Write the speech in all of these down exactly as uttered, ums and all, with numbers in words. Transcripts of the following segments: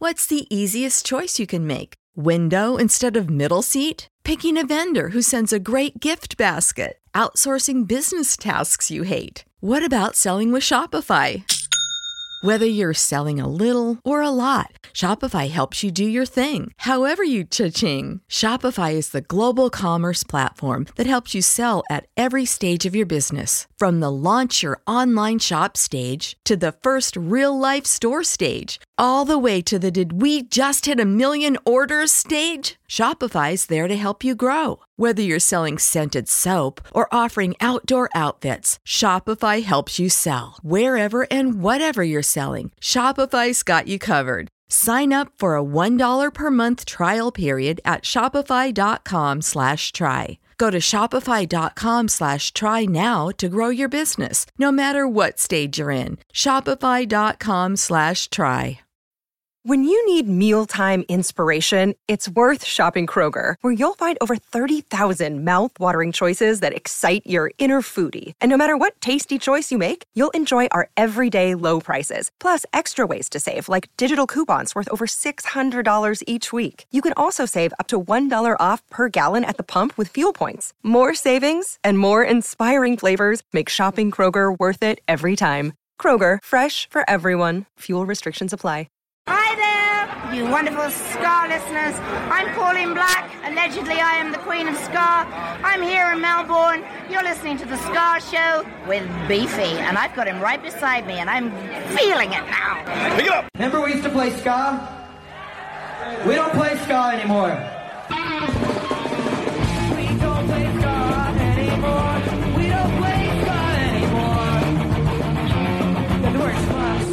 What's the easiest choice you can make? Window instead of middle seat? Picking a vendor who sends a great gift basket? Outsourcing business tasks you hate? What about selling with Shopify? Whether you're selling a little or a lot, Shopify helps you do your thing, however you cha-ching. Shopify is the global commerce platform that helps you sell at every stage of your business. From the launch your online shop stage to the first real-life store stage, all the way to the did we just hit a million orders stage. Shopify's there to help you grow. Whether you're selling scented soap or offering outdoor outfits, Shopify helps you sell. Wherever and whatever you're selling, Shopify's got you covered. Sign up for a one dollar per month trial period at shopify.com slash try. Go to shopify.com slash try now to grow your business, no matter what stage you're in. Shopify.com slash try. When you need mealtime inspiration, it's worth shopping Kroger, where you'll find over thirty thousand mouth-watering choices that excite your inner foodie. And no matter what tasty choice you make, you'll enjoy our everyday low prices, plus extra ways to save, like digital coupons worth over six hundred dollars each week. You can also save up to one dollar off per gallon at the pump with fuel points. More savings and more inspiring flavors make shopping Kroger worth it every time. Kroger, fresh for everyone. Fuel restrictions apply. Hi there, you wonderful Ska listeners. I'm Pauline Black. Allegedly, I am the Queen of Ska. I'm here in Melbourne. You're listening to The Ska Show with Beefy, and I've got him right beside me, and I'm feeling it now. Pick it up. Remember we used to play ska? We don't play ska anymore. We don't play ska anymore. We don't play ska anymore. Got the words class.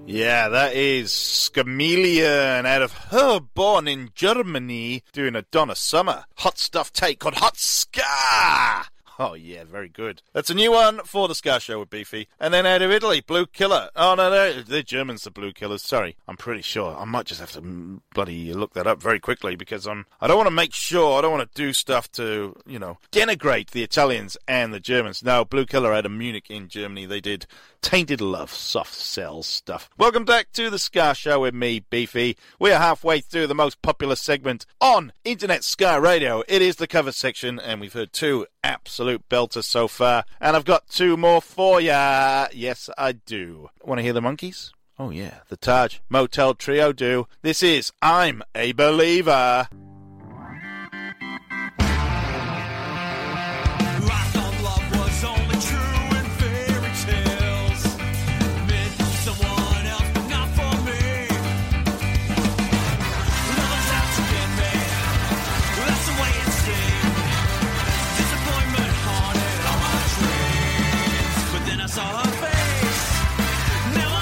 Yeah, that is Chameleon out of Herborn in Germany doing a Donna Summer hot stuff take called Hot Ska. Oh, yeah, very good. That's a new one for the Ska Show with Beefy. And then out of Italy, Blue Killer. Oh, no, no, they're Germans, the Blue Killers. Sorry, I'm pretty sure. I might just have to bloody look that up very quickly because I'm, I don't want to make sure, I don't want to do stuff to, you know, denigrate the Italians and the Germans. No, Blue Killer out of Munich in Germany. They did Tainted Love, soft cell stuff. Welcome back to the Ska Show with me, Beefy. We are halfway through the most popular segment on Internet Ska Radio. It is the cover section, and we've heard two absolute belters so far, and I've got two more for ya. Yes, I do. Want to hear the Monkees? Oh yeah, the Taj Motel Trio do. This is I'm a Believer.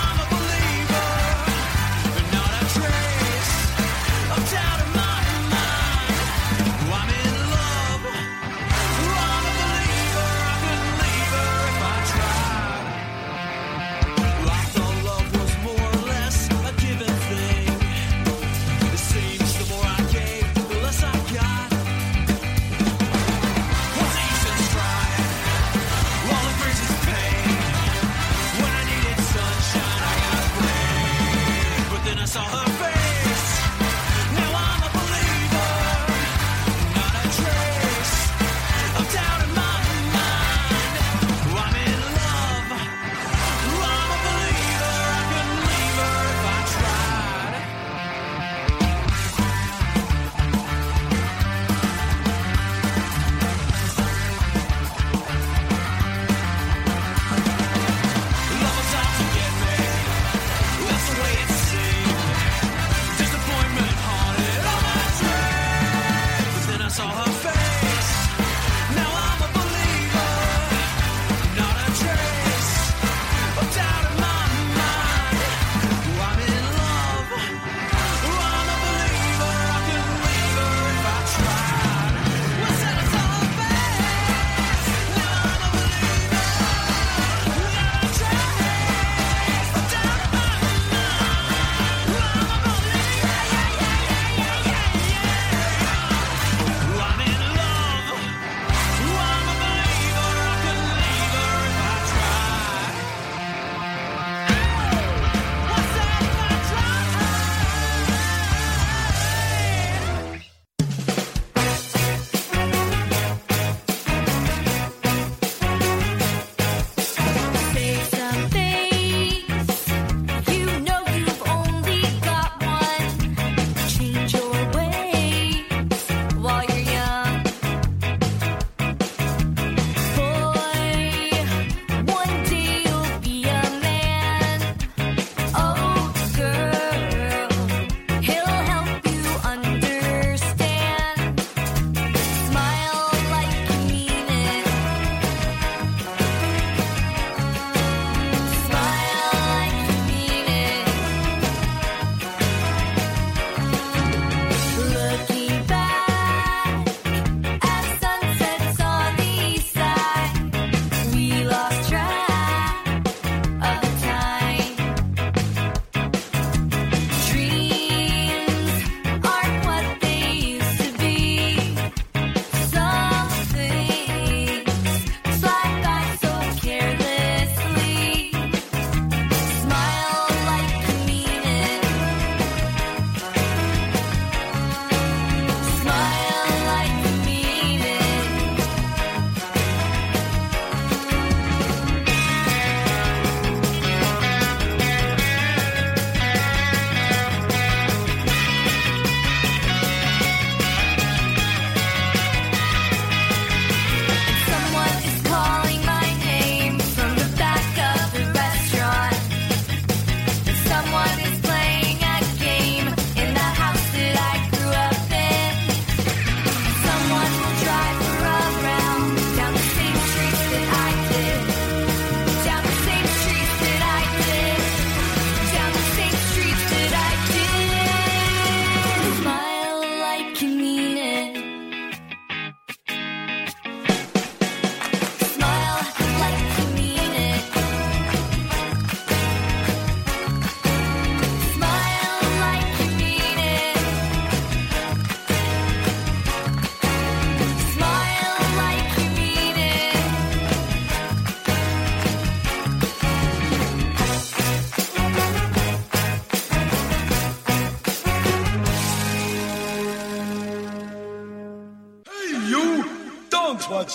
Out of my mind.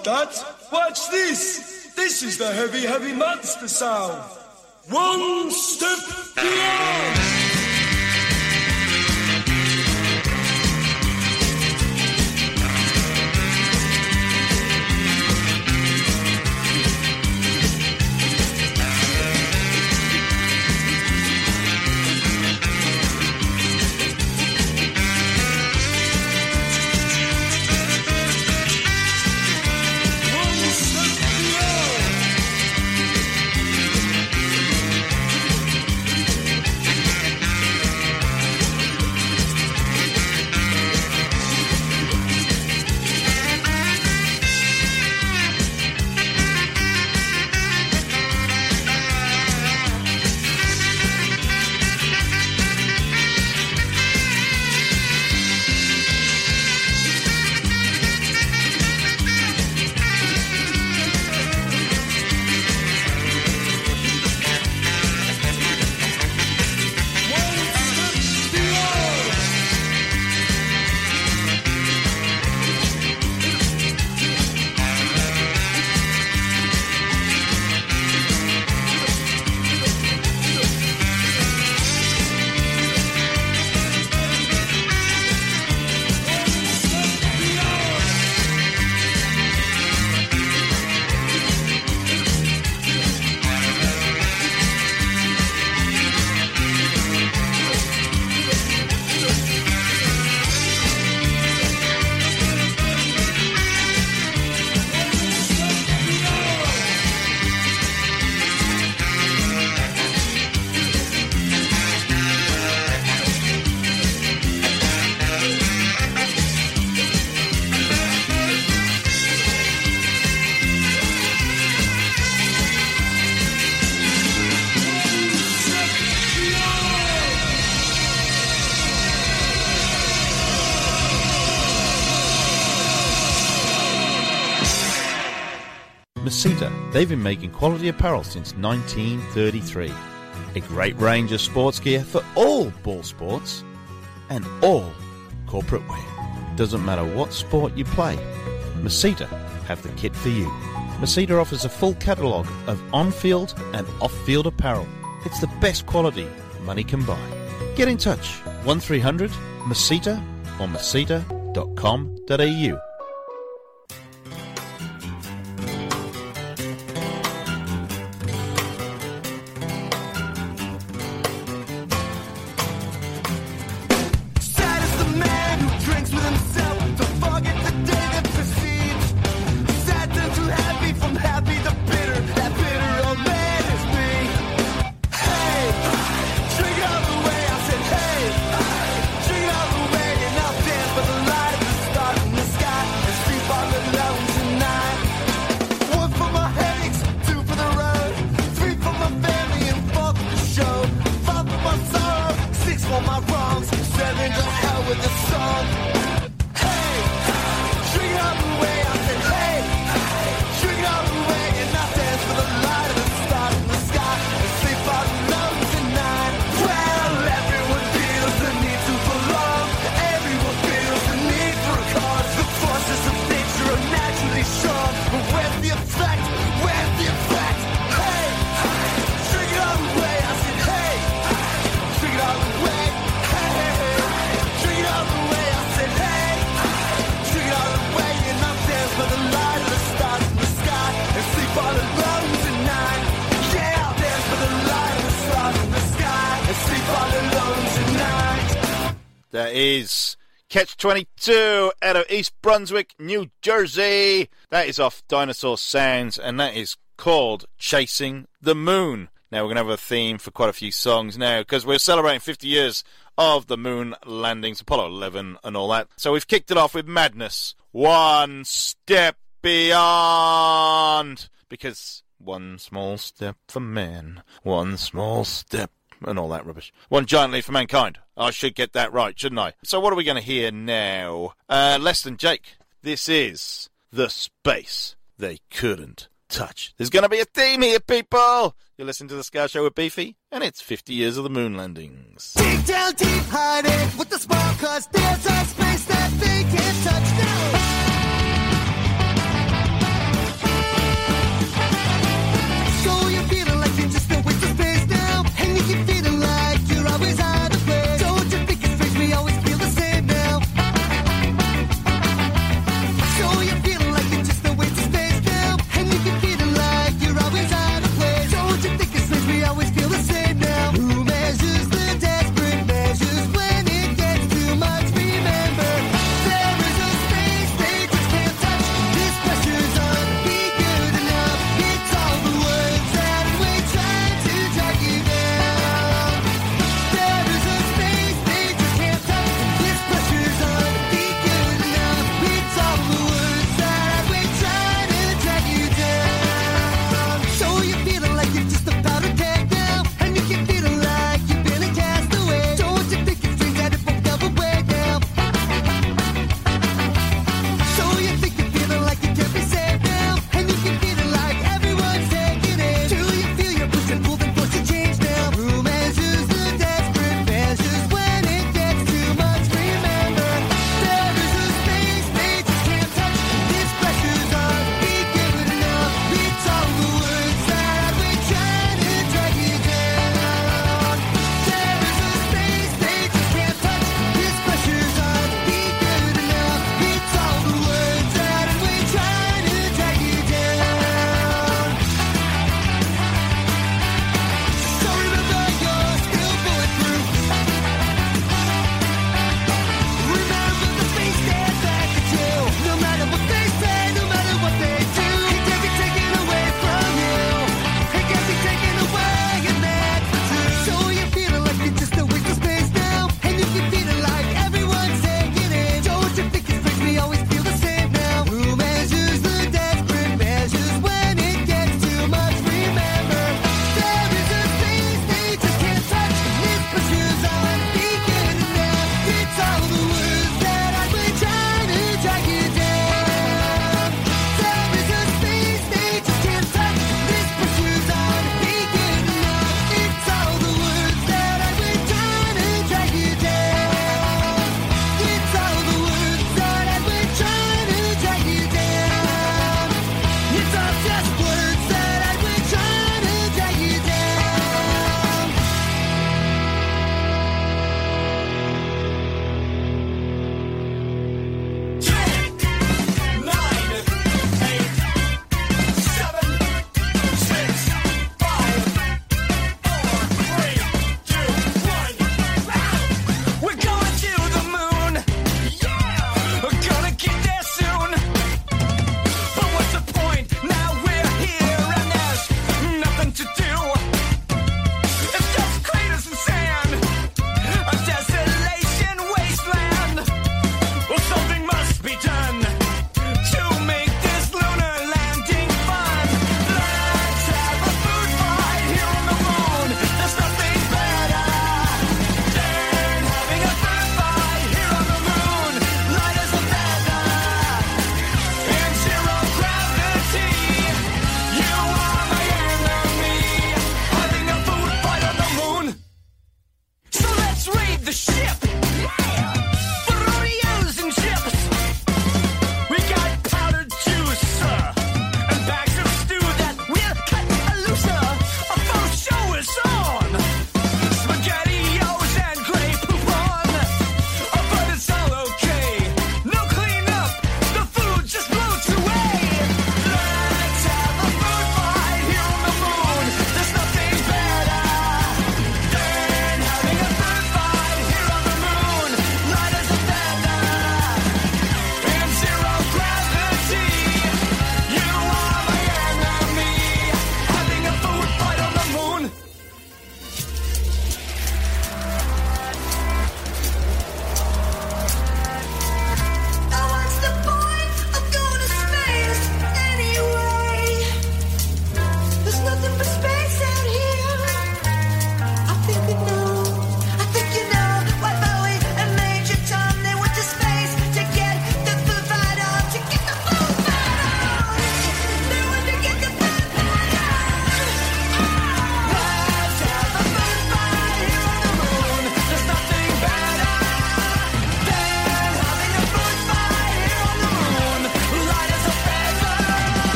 Dad. Watch this. This is the heavy, heavy monster sound. One step beyond. Masita, they've been making quality apparel since nineteen thirty-three. A great range of sports gear for all ball sports and all corporate wear. Doesn't matter what sport you play, Masita have the kit for you. Masita offers a full catalogue of on-field and off-field apparel. It's the best quality money can buy. Get in touch, one three hundred Masita or masita dot com dot a u. That is Catch twenty-two out of East Brunswick, New Jersey. That is off Dinosaur Sounds, and that is called Chasing the Moon. Now, we're going to have a theme for quite a few songs now, because we're celebrating fifty years of the moon landings, Apollo eleven and all that. So we've kicked it off with Madness, One Step Beyond, because one small step for man, one small step, and all that rubbish. One giant leap for mankind. I should get that right, shouldn't I? So what are we going to hear now? Uh, Less Than Jake. This is The Space They Couldn't Touch. There's going to be a theme here, people! You're listening to The Ska Show with Beefy, and it's fifty years of the moon landings. Dig down deep, hide it with the spark, cause there's a space that they can't touch now.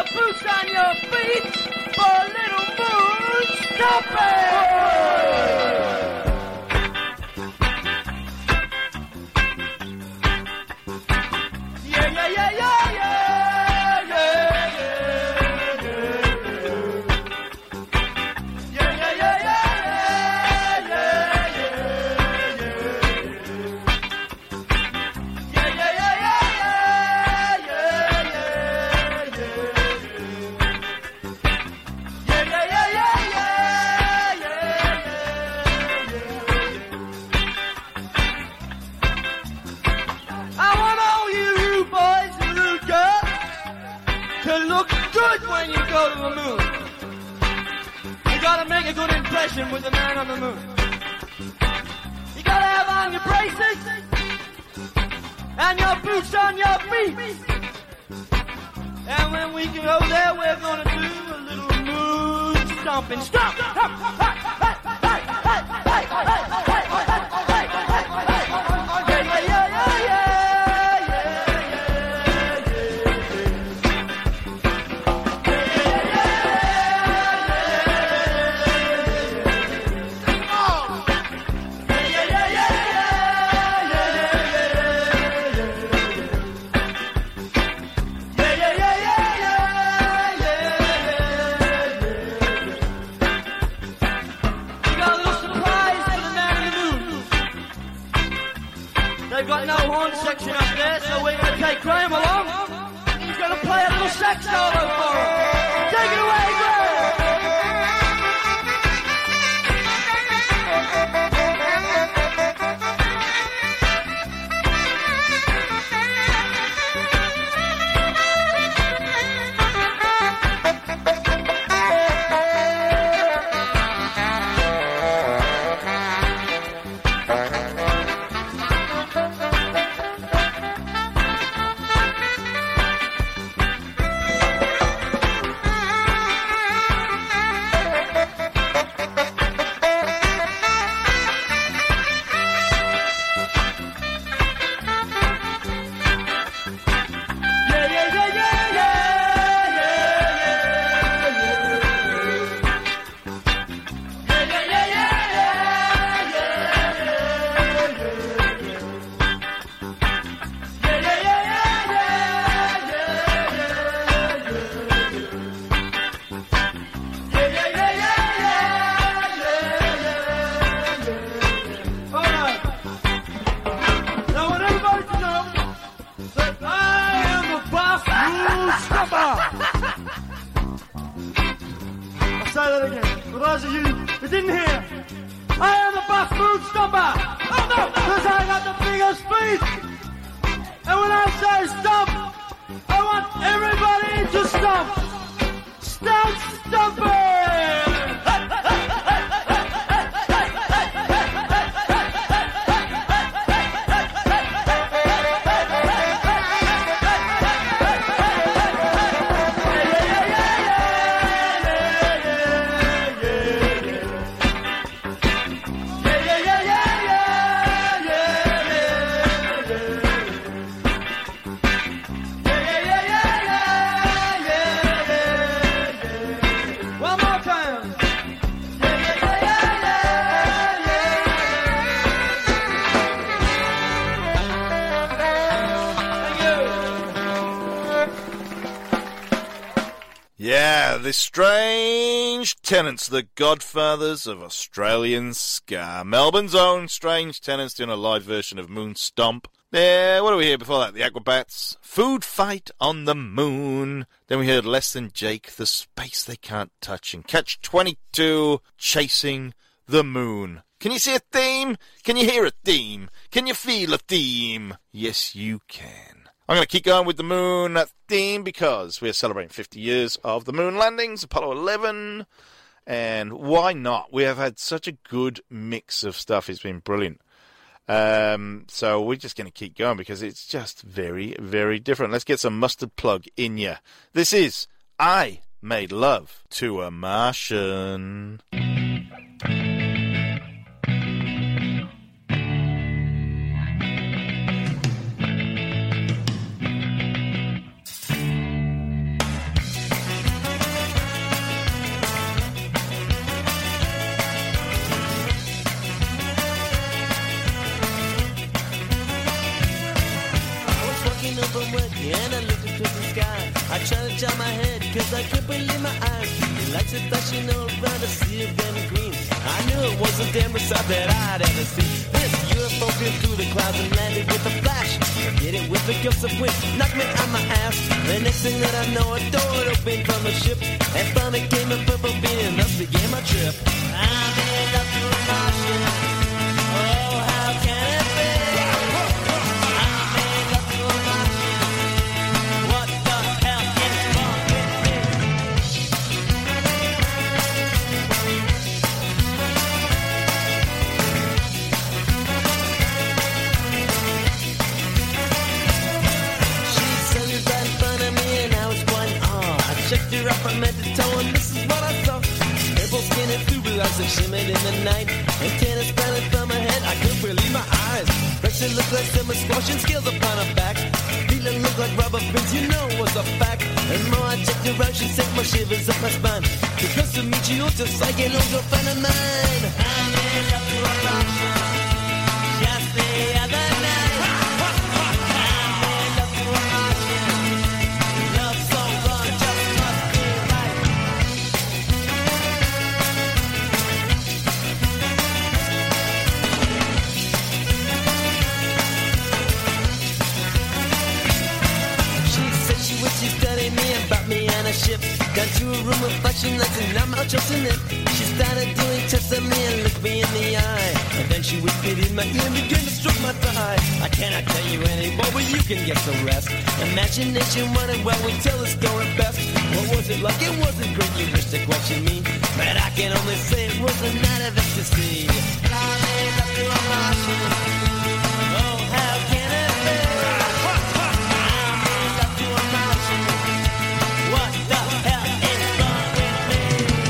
your boots on your feet for a little moon stomping. When you go to the moon, you gotta make a good impression with the man on the moon. You gotta have on your braces and your boots on your feet. And when we go there, we're gonna do a little moon stomping. Stomp! Stomp! Hey! Hey! Hey! Hey! Hey! Hey! They've got no horn section up there, so we're going to take Graham along. He's going to play a little sax solo for him. Take it away, Graham! Say that again. For those of you who didn't hear, I am the Buff Moon Stomper. Oh no, because I got the biggest feet. And when I say stomp, I want everybody to stomp. Start stomping. Yeah, the Strange Tenants, the godfathers of Australian ska. Melbourne's own Strange Tenants doing a live version of Moon Stomp. Yeah, what do we hear before that? The Aquabats, Food Fight on the Moon. Then we heard Less Than Jake, The Space They Can't Touch, and Catch twenty-two, Chasing the Moon. Can you see a theme? Can you hear a theme? Can you feel a theme? Yes, you can. I'm going to keep going with the moon theme because we're celebrating fifty years of the moon landings, Apollo eleven, and why not? We have had such a good mix of stuff. It's been brilliant. Um, so we're just going to keep going because it's just very, very different. Let's get some Mustard Plug in ya. This is I Made Love to a Martian. I can't believe my eyes. The lights are flashing all around the sea of red and green. I knew it was the damnest sight that I'd ever seen. This U F O flew through the clouds and landed with a flash. Hit it with a gust of wind, knocked me on my ass. The next thing that I know, a door opened from the ship, and from it came a purple beam, and thus began my trip. I'm in love to a Martian. Oh, how can it be? I'm in love to a Martian. What the hell is wrong with me? She saluted right in front of me, and I was quite in awe. I checked her up from head to toe, and this is what I saw. Purple skin and tubular eyes that shimmered in the night. Antennas sprouted from her head, I couldn't believe my eyes. Breasts that looked like summer squash and scales upon her back. Feet that looked like rubber prints, you know it was a fact. And more I checked her out, she sent my shivers up my spine. Because to meet you, just like an old girlfriend of mine. I'm in love to a Martian. Just the other night. I'm in love to a Martian. Love so wrong, just must be right. She said she wished she studied me and brought me on a ship. Got to a room of flashing lights and I'm out just in it. She started doing tests on me and looked me in the eye. And then she whispered in my ear and began to stroke my thigh. I cannot tell you anymore, but you can get the rest. Imagination running well, we tell the story best. What was it like? It wasn't great, you wish to question me. But I can only say it was a night of ecstasy. I'm in love to a Martian. Oh, how can it be? I'm in love to a Martian. What the hell is wrong with me?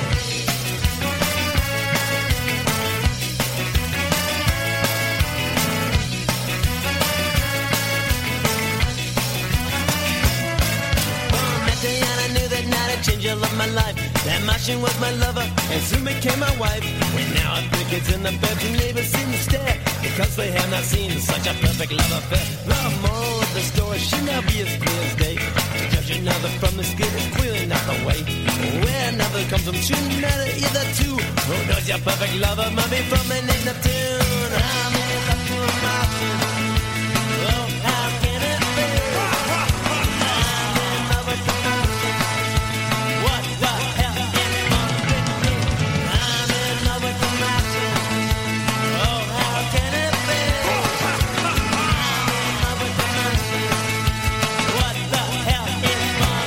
From that day on, I knew that night I'd change all of my life. That Martian was my lover and soon became my wife. Well, now I think it's in the bed and neighbors seem to stare because they have not seen such a perfect love affair. The moral of the story should now be as clear as day. To judge another from the skin is clearly not the way. Where another comes from shouldn't matter either two. Who knows your perfect lover might be from an end of tune. I'm in love to a Martian. Oh, how can it be? I'm in love with a Martian. What the hell is wrong with me? I'm in love with a Martian. Oh, how can it be? I'm in love with a Martian. What the hell is wrong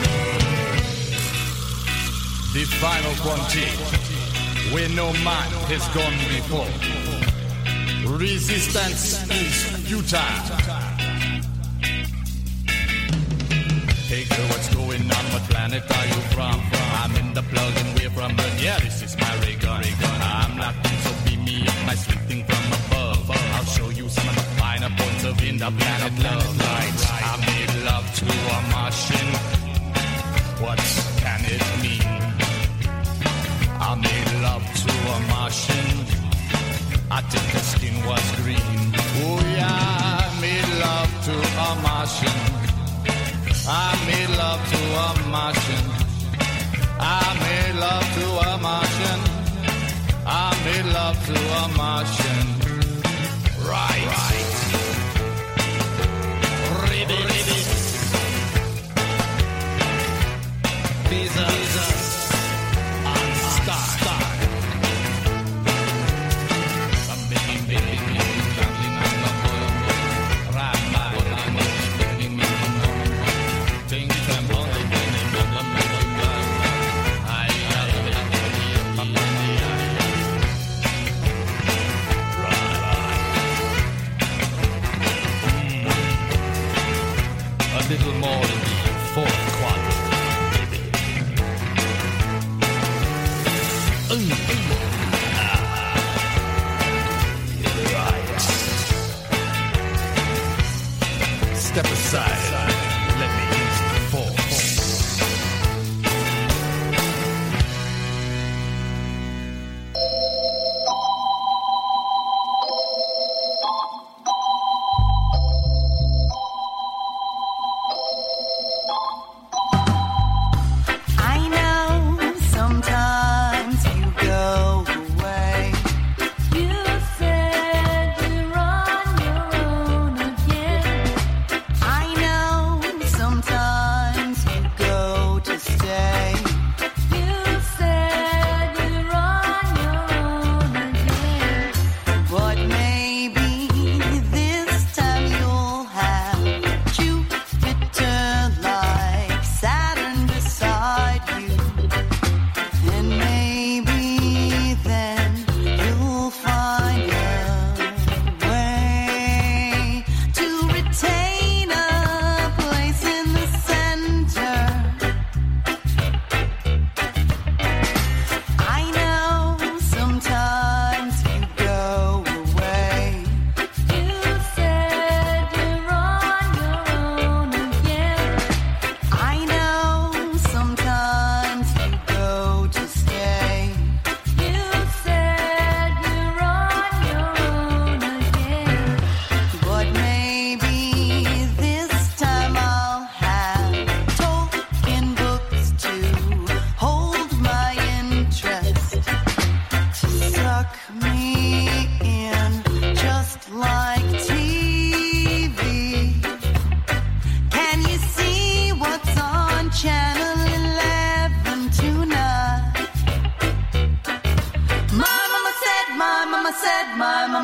with me? The final frontier, where no man has gone before. Resistance is futile. Hey girl, what's going on? What planet are you from? I'm in the plug and we're from Earth. Yeah, this is my ray gun. I'm locked in, so beat me up, my sweet thing from above. I'll show you some of the finer points of in the planet love. Right, I made love to a Martian. What can it mean? I made love to a Martian. I think her skin was green. Oh yeah, I made love to a Martian. I made love to a Martian. I made love to a Martian. I made love to a Martian. Right. Right. Ribbit. Visa. Visa. A little more in the fourth quadrant, baby.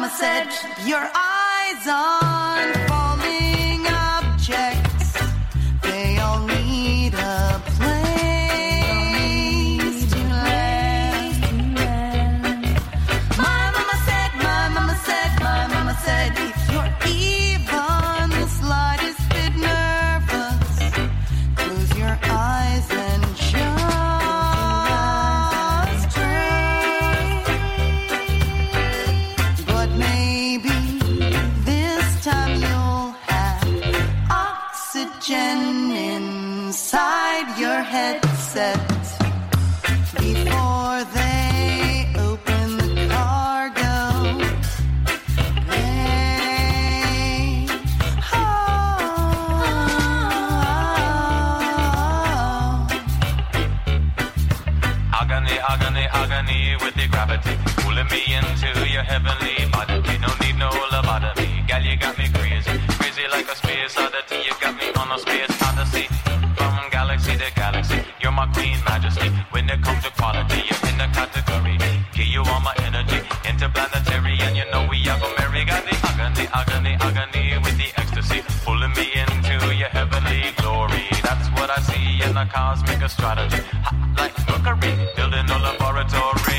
mama said, your eyes on falling objects, they all need a place to land. My mama said, my mama said, my mama said, if you're even the slightest bit nervous, close your eyes and just dream. But maybe this time you'll have oxygen inside your headset before they open the cargo bay. Oh. Agony, agony, agony with the gravity pulling me into your heavenly body. No need no lobotomy. Gal, you got me crazy, crazy like a space oddity. You got me on a space odyssey, from galaxy to galaxy. You're my queen majesty. When it comes to quality, you're in the category. Give you all my energy, interplanetary, and you know we are gonna marry. Got the agony, agony, agony with the ecstasy pulling me into your heavenly glory. That's what I see in a cosmic astrology. Hot like mercury, building a laboratory.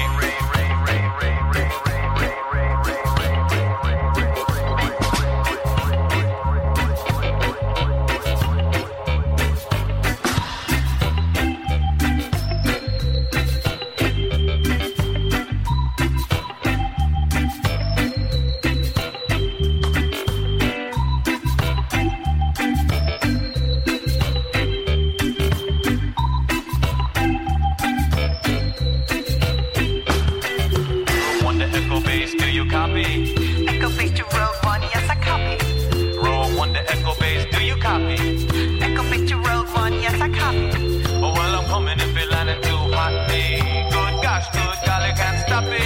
Wonder echo bass, do you copy? Echo face to Rogue One, yes I copy. Roll wonder echo bass, do you copy? Echo face to Rogue One, yes I copy. Oh well, I'm coming if it landing too hot. Hey, good gosh, good golly, can't stop it.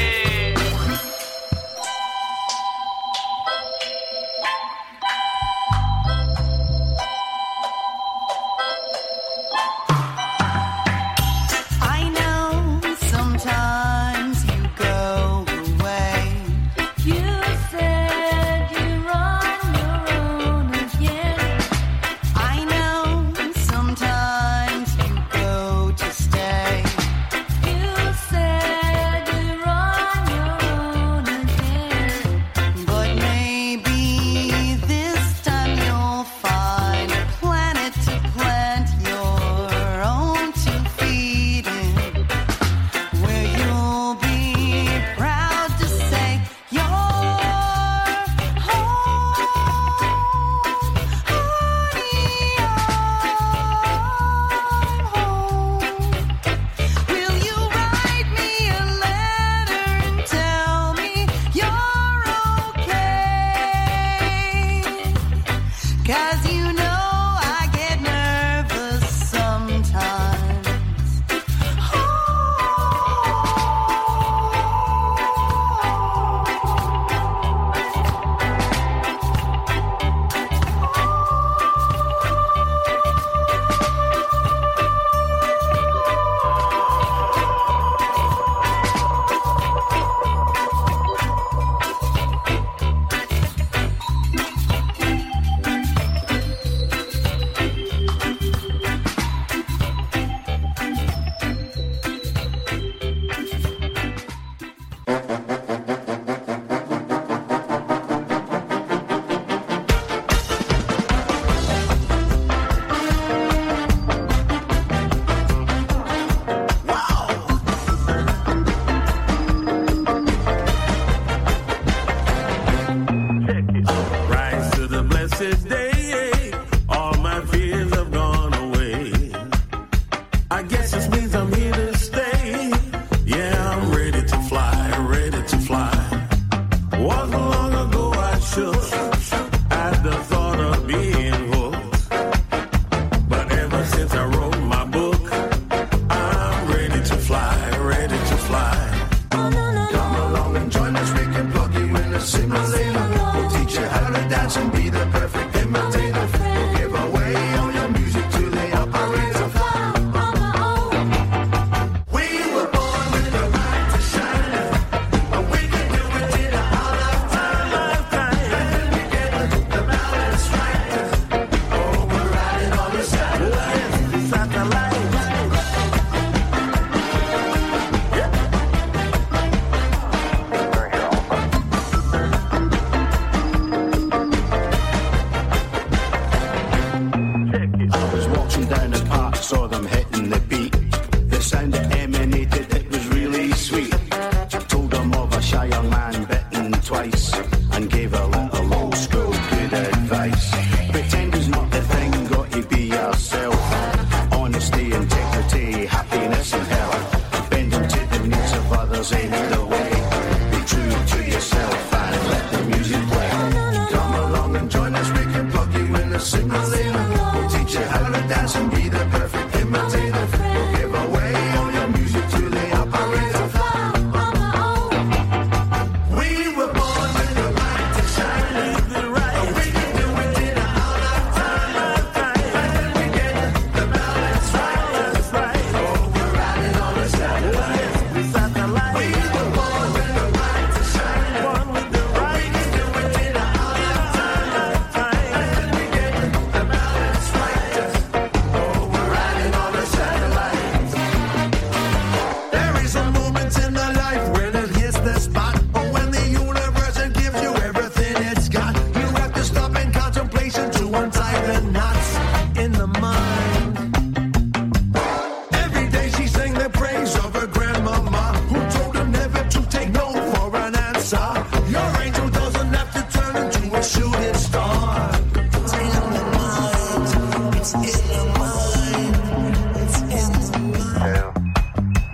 I know sometimes you go away. You said you're on your own again. I know sometimes you go to stay. You said you're on your own again. But maybe this time you'll find a planet to plant your own two feet in, where you'll be proud to say you're home, honey, I'm home. Will you write me a letter and tell me you're okay? 'Cause you know I get nervous sometimes. Rise to the blessed day. All my fears have gone away. I guess this means I'm here to stay. Yeah, I'm ready to fly, ready to fly. Wasn't long ago I shook at the thought of being hooked. But ever since I wrote my book, I'm ready to fly, ready to fly. Come along and join us, we can plug you in a simulator. We'll teach you how to dance and be the perfect imitator. We'll give away all your music to the operator.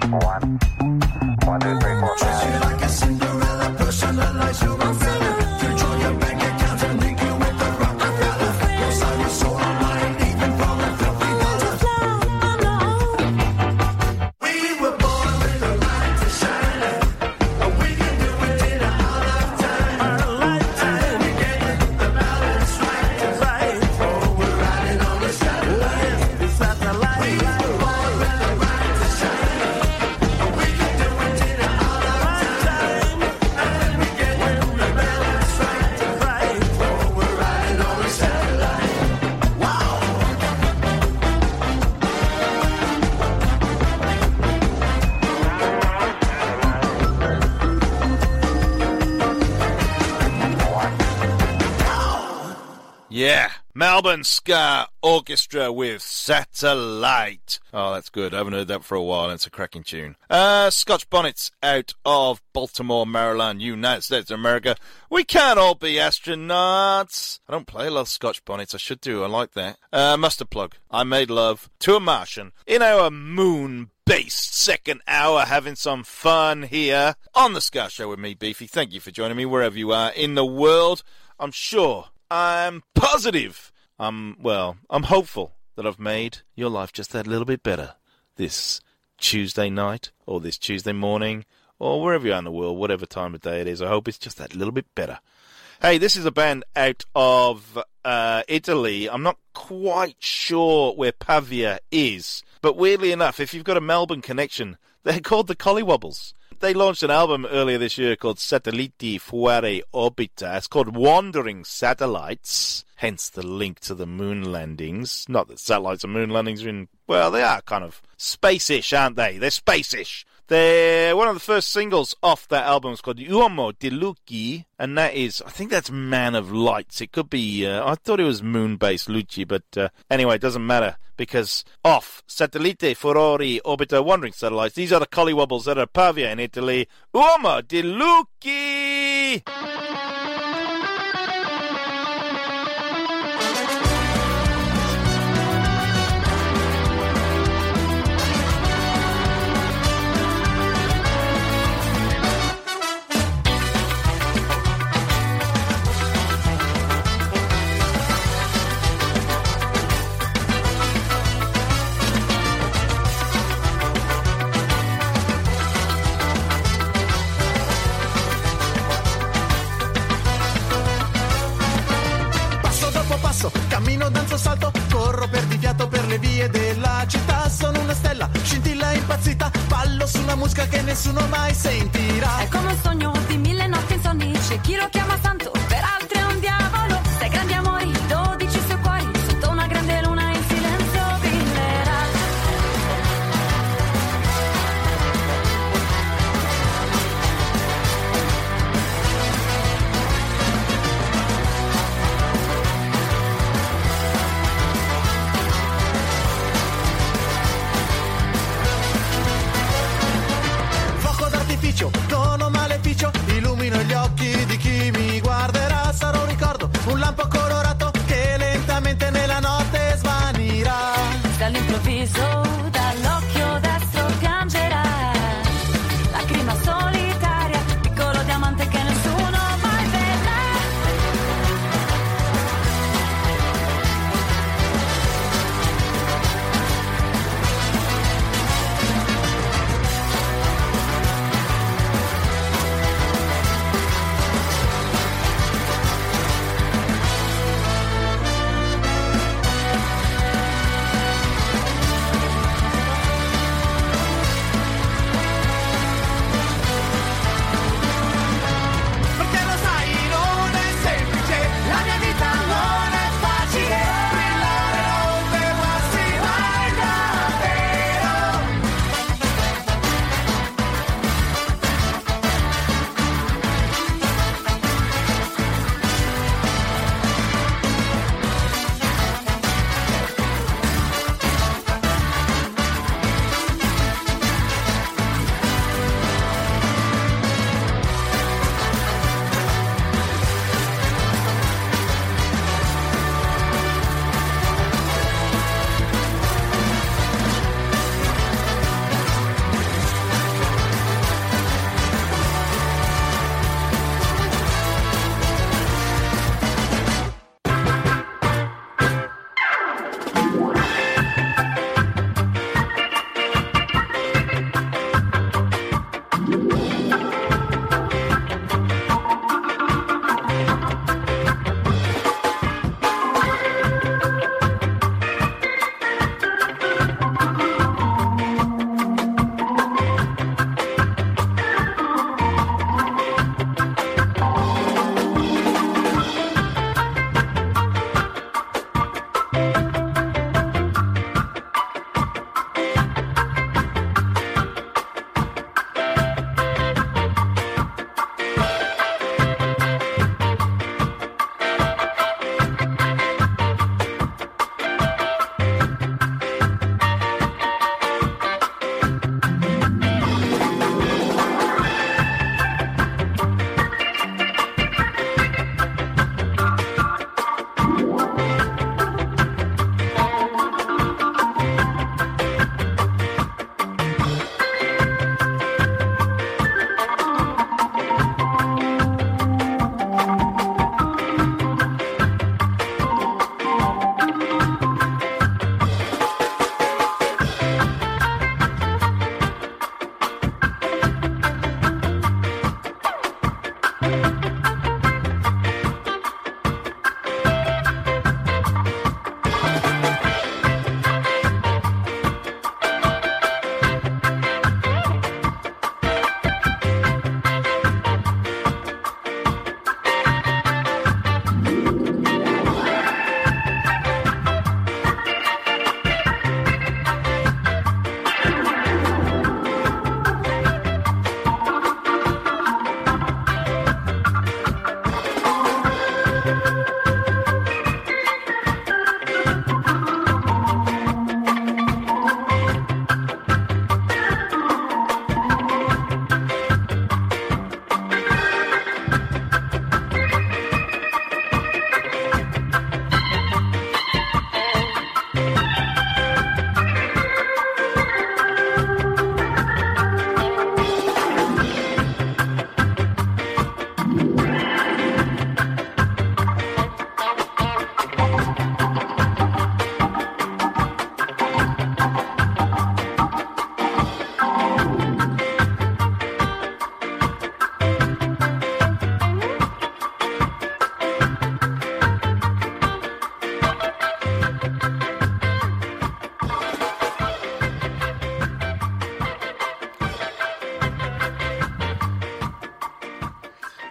One. One, two, three, four, five. Treat you like a Cinderella, personalize your umbrella. Control your bank account and link you with the Rockefeller. You'll sell your soul online, even from a filthy dollar. We were born with a light to shine. We can do it in our lifetime. Our lifetime. We get the balance right. Right. Oh, we're riding on the satellite. The satellite. We were born with a right to shine. We can do it in our lifetime. And we get the balance right. Right. Oh, we're riding on the satellite. Wow. Yeah, Melbourne Ska Orchestra with Satellite. Oh, that's good. I haven't heard that for a while. It's a cracking tune. Uh, Scotch Bonnets out of Baltimore, Maryland, United States of America. We can't all be astronauts. I don't play a lot of Scotch Bonnets. I should do. I like that. Uh, mustard plug. I made love to a Martian in our moon-based second hour, having some fun here on the Ska Show with me, Beefy. Thank you for joining me wherever you are in the world. I'm sure, I'm positive, I'm, well, I'm hopeful that I've made your life just that little bit better this Tuesday night or this Tuesday morning or wherever you are in the world, whatever time of day it is. I hope it's just that little bit better. Hey, this is a band out of uh, Italy. I'm not quite sure where Pavia is, but weirdly enough, if you've got a Melbourne connection, they're called the Collywobbles. They launched an album earlier this year called Satelliti Fuori Orbita. It's called Wandering Satellites, hence the link to the moon landings. Not that satellites and moon landings are in, well, they are kind of space-ish, aren't they? They're space-ish. They're one of the first singles off that album is called Uomo di Luci, and that is, I think that's Man of Lights. It could be, uh, I thought it was moon-based Luci, but uh, anyway, it doesn't matter, because off Satellite Fuori Orbita Wandering Satellites, these are the Collywobbles that are Pavia in Italy. Uomo di Luci! Cammino, danzo, salto, corro per di fiato per le vie della città. Sono una stella, scintilla impazzita, ballo sulla musica che nessuno mai sentirà. È come un sogno di mille notti insonni, c'è chi lo chiama santo, per altri è un diavolo. Sei grandi amori, dodici suoi cuori, sotto una grande luna in silenzio brillerà. Dono maleficio, illumino gli occhi di chi mi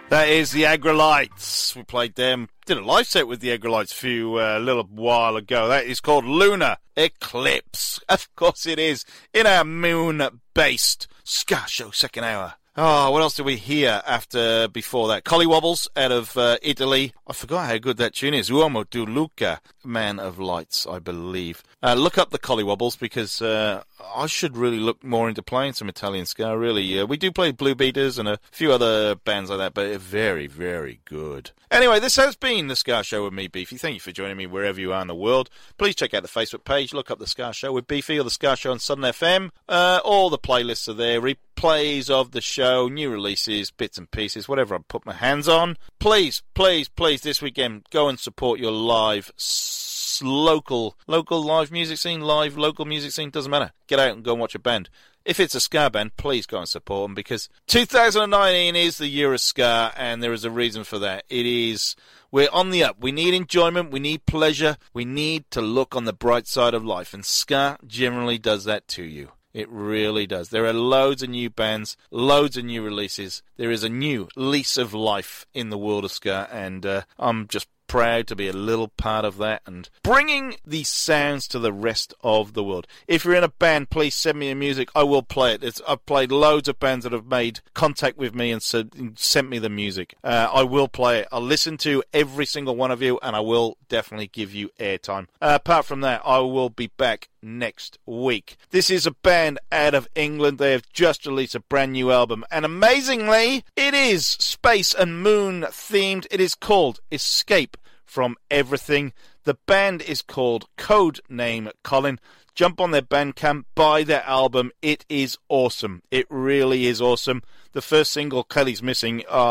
That is the Agrolites. We played them, did a live set with the Agrolites a few, uh, a little while ago. That is called Lunar Eclipse. Of course it is, in our moon-based ska show second hour. Oh, what else did we hear after, before that? Collywobbles out of uh, Italy. I forgot how good that tune is. Uomo di Luca, Man of Lights, I believe. Uh, look up the Collywobbles because uh, I should really look more into playing some Italian ska, really. Uh, we do play Blue Beaters and a few other bands like that, but they're very, very good. Anyway, this has been The Ska Show with me, Beefy. Thank you for joining me wherever you are in the world. Please check out the Facebook page. Look up The Ska Show with Beefy or The Ska Show on Southern F M. Uh, all the playlists are there. Replays of the show, new releases, bits and pieces, whatever I put my hands on. Please, please, please, this weekend, go and support your live s- local, local live music scene, live local music scene, doesn't matter. Get out and go and watch a band. If it's a ska band, please go and support them because two thousand nineteen is the year of ska and there is a reason for that. It is, we're on the up. We need enjoyment. We need pleasure. We need to look on the bright side of life and ska generally does that to you. It really does. There are loads of new bands, loads of new releases. There is a new lease of life in the world of ska and uh, I'm just proud to be a little part of that and bringing these sounds to the rest of the world. If you're in a band, please send me your music. I will play it. It's, I've played loads of bands that have made contact with me and said, sent me the music. Uh, I will play it. I'll listen to every single one of you and I will definitely give you airtime. Uh, apart from that, I will be back next week. This is a band out of England. They have just released a brand new album and amazingly, it is space and moon themed. It is called Escape from Everything. The band is called Code Name Colin. Jump on their Bandcamp, buy their album. It is awesome. It really is awesome. The first single, Kelly's Missing. Oh,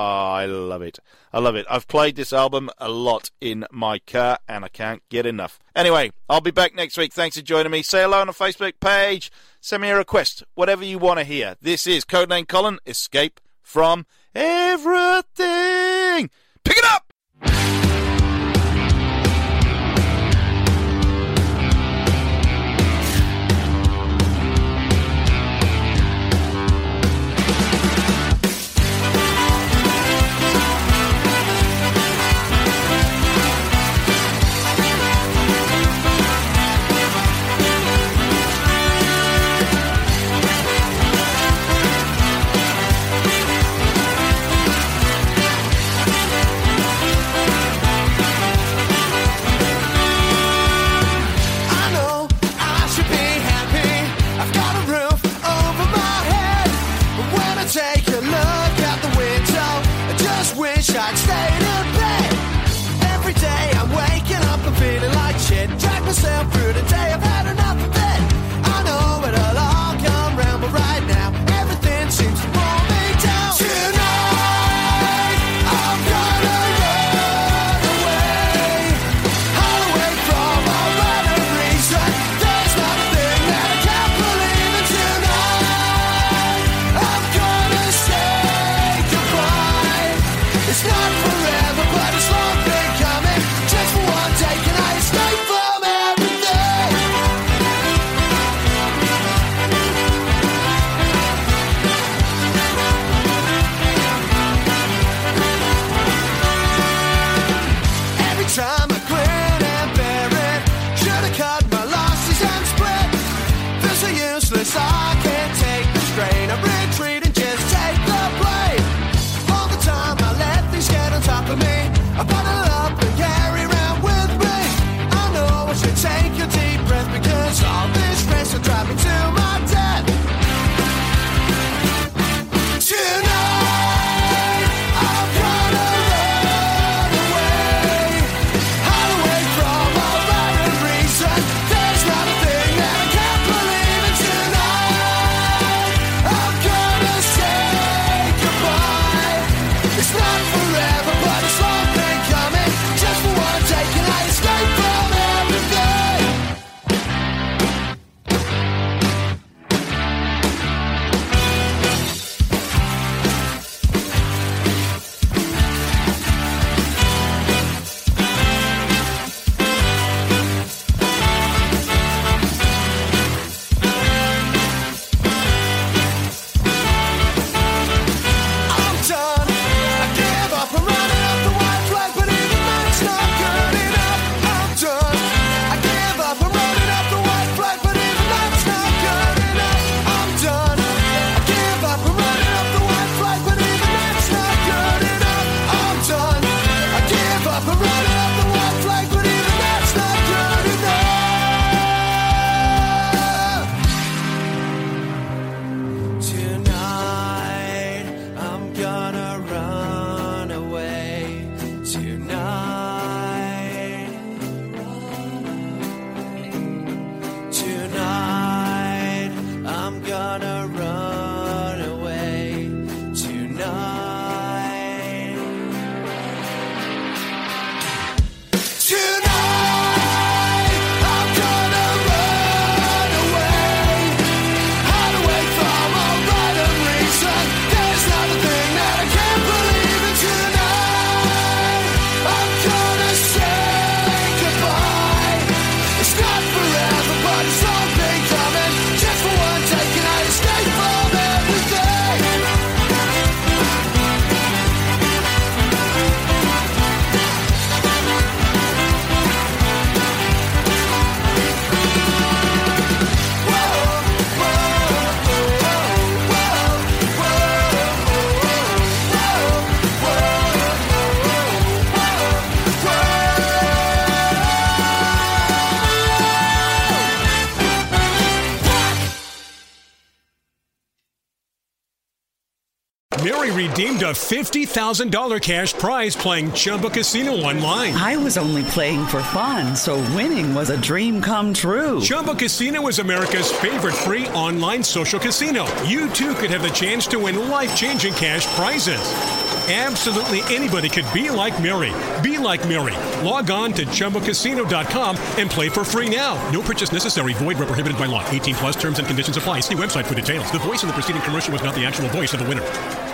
I love it. I love it. I've played this album a lot in my car and I can't get enough. Anyway, I'll be back next week. Thanks for joining me. Say hello on the Facebook page. Send me a request. Whatever you want to hear. This is Codename Colin. Escape from Everything. Pick it up! Mary redeemed a fifty thousand dollars cash prize playing Chumba Casino online. I was only playing for fun, so winning was a dream come true. Chumba Casino is America's favorite free online social casino. You too could have the chance to win life-changing cash prizes. Absolutely anybody could be like Mary. Be like Mary. Log on to Chumba Casino dot com and play for free now. No purchase necessary. Void where prohibited by law. eighteen plus terms and conditions apply. See website for details. The voice in the preceding commercial was not the actual voice of the winner.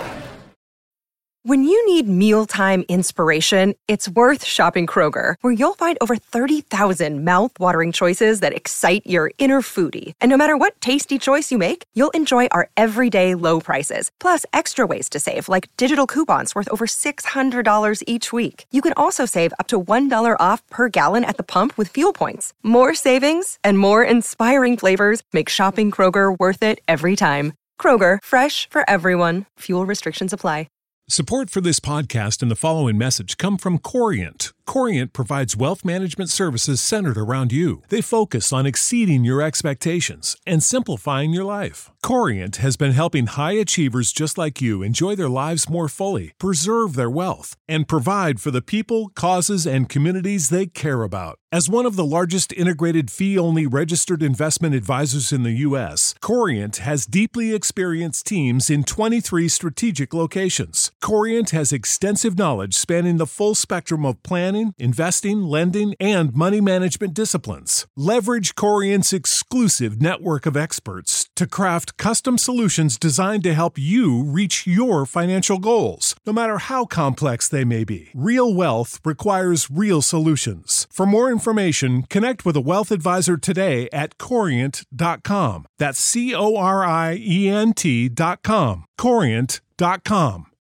When you need mealtime inspiration, it's worth shopping Kroger, where you'll find over thirty thousand mouth-watering choices that excite your inner foodie. And no matter what tasty choice you make, you'll enjoy our everyday low prices, plus extra ways to save, like digital coupons worth over six hundred dollars each week. You can also save up to one dollar off per gallon at the pump with fuel points. More savings and more inspiring flavors make shopping Kroger worth it every time. Kroger, fresh for everyone. Fuel restrictions apply. Support for this podcast and the following message come from Corient. Corient provides wealth management services centered around you. They focus on exceeding your expectations and simplifying your life. Corient has been helping high achievers just like you enjoy their lives more fully, preserve their wealth, and provide for the people, causes, and communities they care about. As one of the largest integrated fee-only registered investment advisors in the U S, Corient has deeply experienced teams in twenty-three strategic locations. Corient has extensive knowledge spanning the full spectrum of planning, investing, lending, and money management disciplines. Leverage Corient's exclusive network of experts to craft custom solutions designed to help you reach your financial goals, no matter how complex they may be. Real wealth requires real solutions. For more information, connect with a wealth advisor today at corient dot com. That's C O R I E N T dot com. corient dot com.